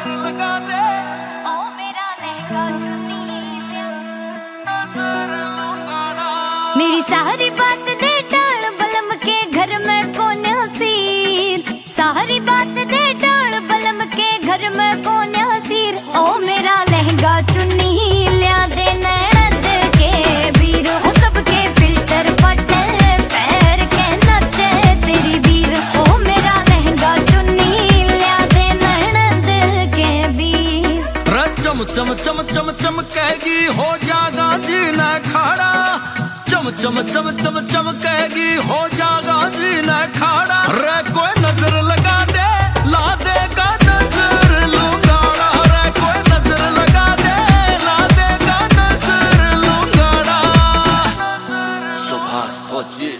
लगा दे ओ मेरा लहंगा चुन्नी नजर लूंगा। मेरी सारी बात दे टाल बलम के घर में कौन हसीर, सारी बात दे टाल बलम के घर में कौन हसीर। ओ मेरा लहंगा चुन्नी लिया दे नैनद के वीर, ओ सबके फिल्टर फटे पैर के नचे तेरी वीर। ओ मेरा लहंगा चुन्नी लिया दे नैनद के वीर। चम चम चम चम चम कहेगी हो जागा जी न खाड़ा, चम चम चम चम चम कहेगी हो जागा जी न खाड़ा। रे कोई नजर लगा दे ला देगा नजर लूंगाड़ा, रे कोई नजर लगा दे ला देगा नजर लूंगाड़ा। सुभाष फौजी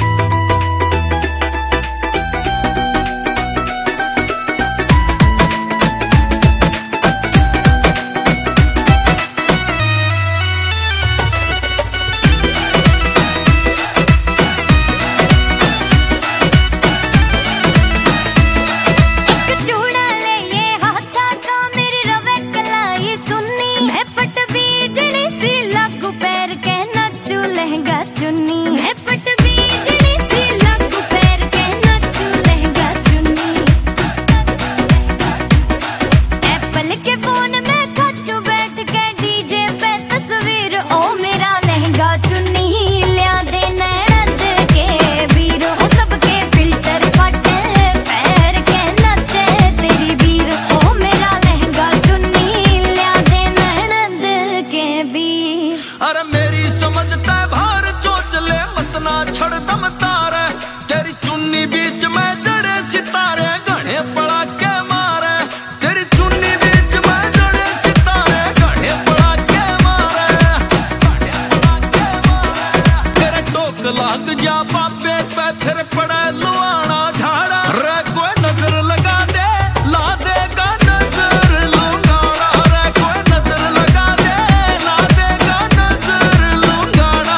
बीच में जड़े सितारे घने पड़ा के मारे, तेरी चुन्नी बीच में जड़े सितारे घने पड़ा के मारे, तेरे टोक लाग जा बापे पे फिर पड़े लुआना झाड़ा। रे कोई नजर लगा दे ला देगा नजर लूंगाड़ा, रे कोई नजर लगा दे ला देगा नजर लूंगाड़ा।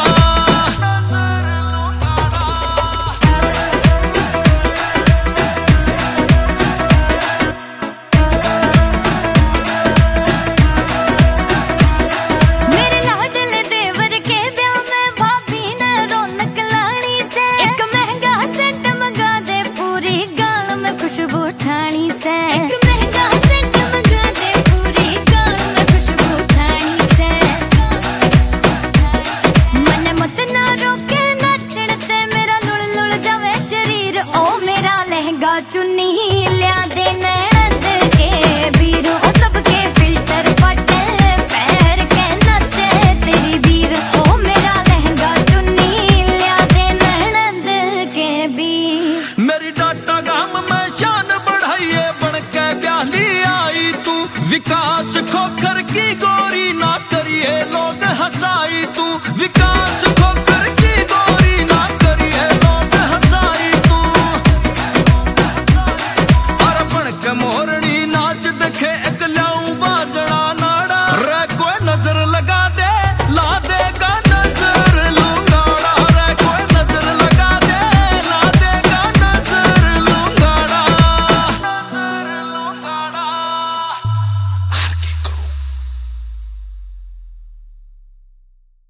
चुन्नी लिया दे नैनद के वीर, ओ सबके फिल्टर फटे पैर के नचे तेरी वीर। ओ मेरा लहंगा चुन्नी लिया दे नैनद के वीर। मेरी डाटा